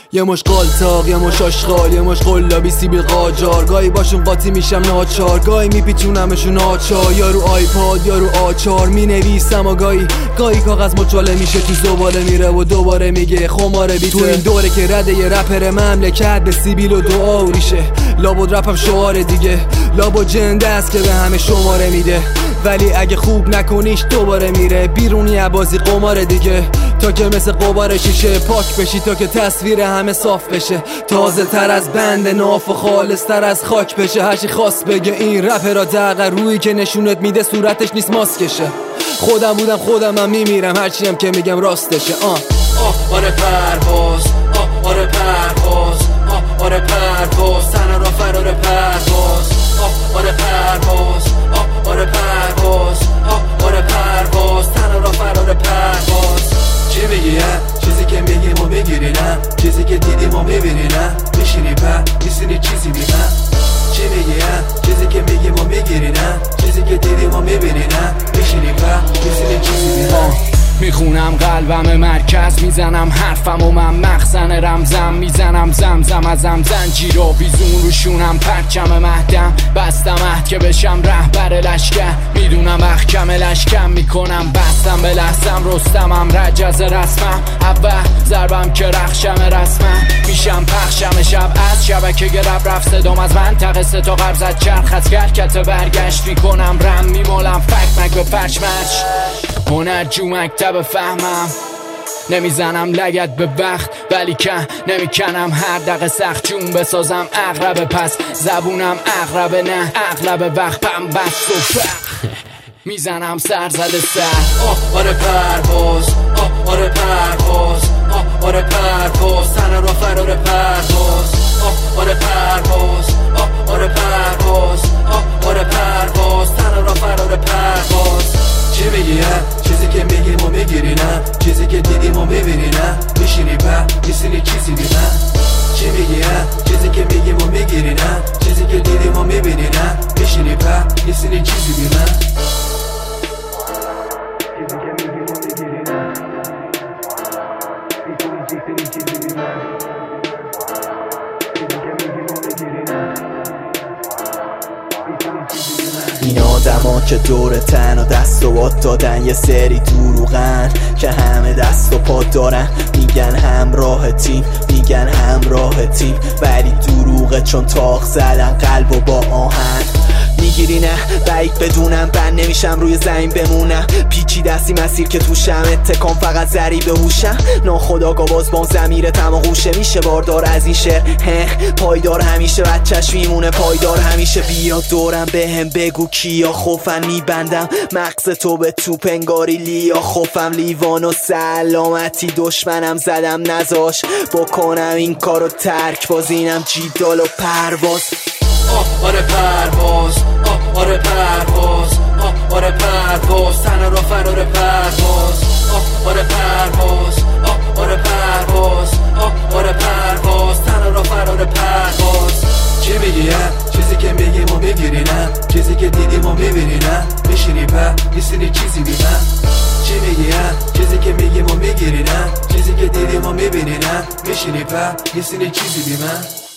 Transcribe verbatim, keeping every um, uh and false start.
یه مش قالتاق، یه مش آشغال، یه مش قلابی سیبیل قاجار. گاهی باشون قاطی میشم ناچار، گاهی میپیچونمشون آچار. یا رو آیپاد یا رو آچار مینویسم و گاهی گاهی کاغذ مچاله میشه تو زباله میره و دوباره میگه خماره بیته. تو این دوره که رده یه رپر مملکت به سیبیل و دعا ریشه. لابد رپم شعار دیگه، لابد جنده است که به همه شماره میده. ولی اگه خوب نکنیش دوباره میره بیرونی بازی قمار دیگه. تا که مثل قبار شیشه پاک بشی، تا که تصویر همه صاف بشه. تازه تر از بند ناف و خالص تر از خاک بشه. هرچی خواست بگه این رپرا دقیقا روی که نشونت میده صورتش نیست ماسکشه. خودم بودم خودم هم میمیرم هرچی هم که میگم راستشه. آه آه آره پرواز، آه آره پرواز، آه آره پرواز، تنها را فرار پرواز. آه آره پرواز، آه آره پرواز، آه آره پرواز، تنها را فرار پرواز. چی میگی چیزی که میگی ما میگیری نه، چیزی که دیدی ما میبینی نه. میشینی په میسینی چیزی بیمه. چی میگی چیزی که میگی ما میگیری نه، چیزی که دیدی ما میبینی نه. میشینی په میسینی چیزی بیمه. میخونم قلبم مرکز، میزنم حرفم و من مخزن رمزم. میزنم زمزم ازم زنجیر و بیزون روشونم پرچم مهدم. بستم عهد که بشم رهبر لشکر، میدونم احکم لشکم میکنم. بستم به لحظم رستمم رجز رسمم. اول ضربم که رخشم رسمم، میشم پخشم شب از شبکه گرب رفت صدام از منطقه سه تا قرب زد چرخ از کرکت برگشت. میکنم رم میمالم فک مک به پرچمش. هنرجو مکتب فهمم، نمیزنم لگت به وقت ولی که نمیکنم هر دقیقه سخت جون بسازم اغربه. پس زبونم اغربه نه اغلب وقت پم بست و فخ میزنم سر زده سر. آه آره پرواز، آه آره پرواز، آه آره پرواز، تنها را فرار پرواز. آه آره پرواز، آه آره پرواز، آه آره پرواز، تنها را فرار پرواز. چی میگی چیزی که میگی ما میگیری نه، چیزی که دیدی ما میبینی نه. میشینی په میسینی چیزی بیمه. چی میگی چیزی که میگی ما میگیری نه، چیزی که دیدی ما میبینی نه. میشینی په میسینی چیزی بیمه. چیزی که میگی ما میگیری نه، میسینی چیزی بیمه. چیزی که میگی ما میگیری نه. این آدما که دور تن و دست و باد دادن یه سری دروغن که همه دست و پا دارن. میگن همراه تیم، میگن همراه تیم، ولی دروغه چون تاق زدن قلب و با آهن. میگیری نه بعید بدونم بند نمیشم روی زمین بمونم. پیچی دستی مسیر که توشم اتکام فقط ذریب هوشم. ناخداگاه باز بام ضمیرتم و غوشه میشه باردار از این شعر. هه پایدار همیشه بچه‌ش میمونه پایدار همیشه. بیا دورم بهم بگو کیا خوفن میبندم مغز تو به توپ انگاری لیا خوفم. لیوان و سلامتی دشمنم زدم نزاش بکنم این کارو ترک باز. اینم جیدال و پرواز. آه آره پرواز، آه آره پرواز، آه آره پرواز، تنها را فرار پرواز. آه آره پرواز، آه آره پرواز، آه آره پرواز، تنها را فرار پرواز. چی میگی چیزی که میگی ما میگیری نه، چیزی که دیدی ما میبینی نه. میشینی په میسینی چیزی بیمه. چی میگی چیزی که میگی ما میگیری نه، چیزی که دیدی ما میبینی نه. میشینی په میسینی چیزی بیمه.